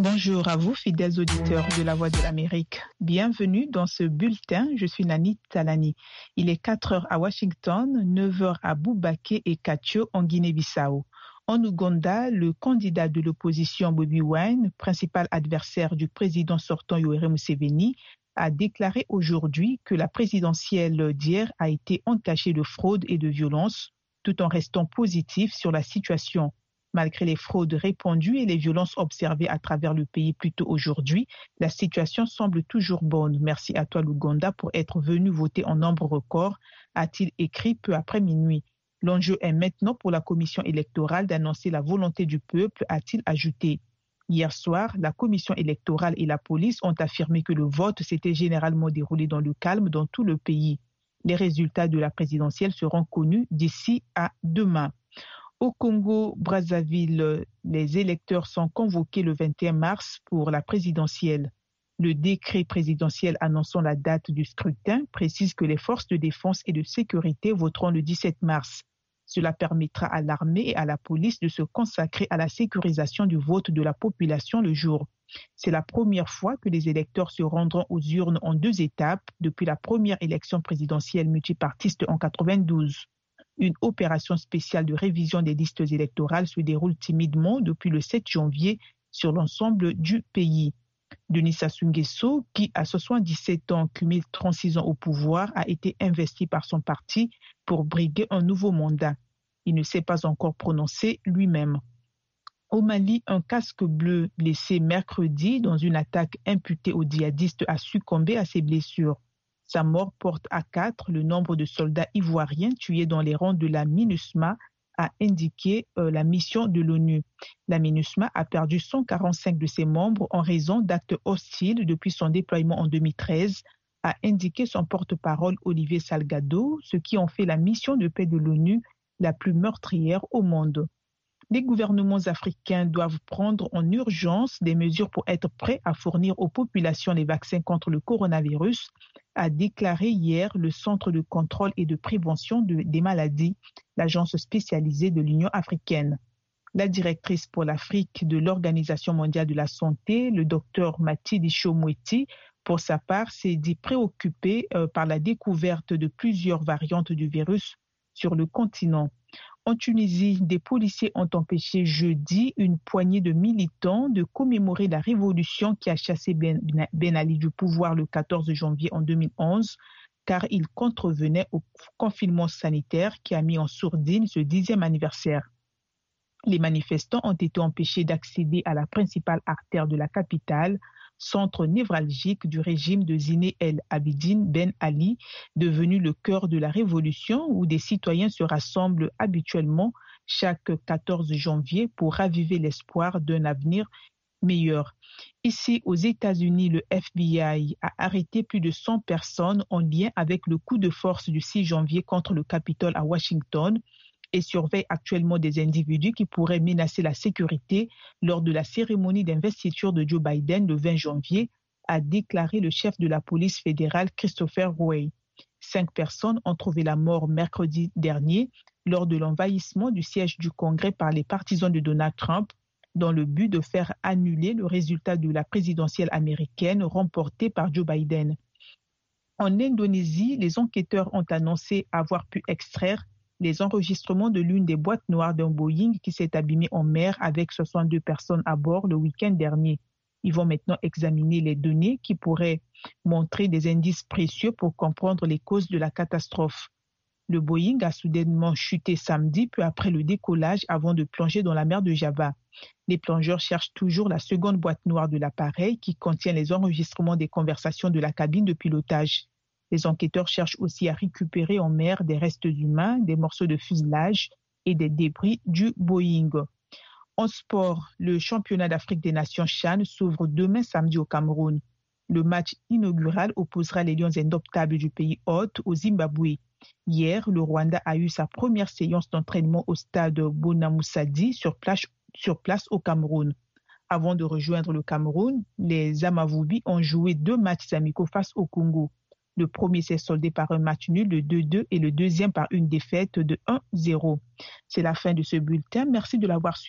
Bonjour à vous, fidèles auditeurs de La Voix de l'Amérique. Bienvenue dans ce bulletin. Je suis Nani Talani. Il est 4 heures à Washington, 9 heures à Boubaké et Katio en Guinée-Bissau. En Ouganda, le candidat de l'opposition Bobi Wine, principal adversaire du président sortant Yoweri Museveni, a déclaré aujourd'hui que la présidentielle d'hier a été entachée de fraude et de violence, tout en restant positif sur la situation. Malgré les fraudes répandues et les violences observées à travers le pays plus tôt aujourd'hui, la situation semble toujours bonne. Merci à toi, l'Ouganda, pour être venu voter en nombre record, a-t-il écrit peu après minuit. L'enjeu est maintenant pour la commission électorale d'annoncer la volonté du peuple, a-t-il ajouté. Hier soir, la commission électorale et la police ont affirmé que le vote s'était généralement déroulé dans le calme dans tout le pays. Les résultats de la présidentielle seront connus d'ici à demain. Au Congo-Brazzaville, les électeurs sont convoqués le 21 mars pour la présidentielle. Le décret présidentiel annonçant la date du scrutin précise que les forces de défense et de sécurité voteront le 17 mars. Cela permettra à l'armée et à la police de se consacrer à la sécurisation du vote de la population le jour. C'est la première fois que les électeurs se rendront aux urnes en 2 étapes depuis la première élection présidentielle multipartiste en 1992. Une opération spéciale de révision des listes électorales se déroule timidement depuis le 7 janvier sur l'ensemble du pays. Denis Sassou Nguesso, qui à 77 ans cumule 36 ans au pouvoir, a été investi par son parti pour briguer un nouveau mandat. Il ne s'est pas encore prononcé lui-même. Au Mali, un casque bleu blessé mercredi dans une attaque imputée aux djihadistes a succombé à ses blessures. Sa mort porte à 4 le nombre de soldats ivoiriens tués dans les rangs de la MINUSMA, a indiqué la mission de l'ONU. La MINUSMA a perdu 145 de ses membres en raison d'actes hostiles depuis son déploiement en 2013, a indiqué son porte-parole Olivier Salgado, ce qui en fait la mission de paix de l'ONU la plus meurtrière au monde. Les gouvernements africains doivent prendre en urgence des mesures pour être prêts à fournir aux populations les vaccins contre le coronavirus, a déclaré hier le Centre de contrôle et de prévention des maladies, l'agence spécialisée de l'Union africaine. La directrice pour l'Afrique de l'Organisation mondiale de la santé, le docteur Mathilde Chomoueti, pour sa part, s'est dit préoccupée par la découverte de plusieurs variantes du virus sur le continent. En Tunisie, des policiers ont empêché jeudi une poignée de militants de commémorer la révolution qui a chassé Ben Ali du pouvoir le 14 janvier en 2011, car il contrevenait au confinement sanitaire qui a mis en sourdine ce 10e anniversaire. Les manifestants ont été empêchés d'accéder à la principale artère de la capitale, centre névralgique du régime de Zine El Abidine Ben Ali, devenu le cœur de la révolution où des citoyens se rassemblent habituellement chaque 14 janvier pour raviver l'espoir d'un avenir meilleur. Ici, aux États-Unis, le FBI a arrêté plus de 100 personnes en lien avec le coup de force du 6 janvier contre le Capitole à Washington et surveille actuellement des individus qui pourraient menacer la sécurité lors de la cérémonie d'investiture de Joe Biden le 20 janvier, a déclaré le chef de la police fédérale Christopher Wray. 5 personnes ont trouvé la mort mercredi dernier lors de l'envahissement du siège du Congrès par les partisans de Donald Trump dans le but de faire annuler le résultat de la présidentielle américaine remportée par Joe Biden. En Indonésie, les enquêteurs ont annoncé avoir pu extraire les enregistrements de l'une des boîtes noires d'un Boeing qui s'est abîmé en mer avec 62 personnes à bord le week-end dernier. Ils vont maintenant examiner les données qui pourraient montrer des indices précieux pour comprendre les causes de la catastrophe. Le Boeing a soudainement chuté samedi peu après le décollage avant de plonger dans la mer de Java. Les plongeurs cherchent toujours la seconde boîte noire de l'appareil qui contient les enregistrements des conversations de la cabine de pilotage. Les enquêteurs cherchent aussi à récupérer en mer des restes humains, des morceaux de fuselage et des débris du Boeing. En sport, le championnat d'Afrique des Nations CHAN s'ouvre demain samedi au Cameroun. Le match inaugural opposera les lions indomptables du pays hôte au Zimbabwe. Hier, le Rwanda a eu sa première séance d'entraînement au stade Bonamoussadi sur place au Cameroun. Avant de rejoindre le Cameroun, les Amavubi ont joué 2 matchs amicaux face au Congo. Le premier s'est soldé par un match nul de 2-2 et le deuxième par une défaite de 1-0. C'est la fin de ce bulletin. Merci de l'avoir suivi.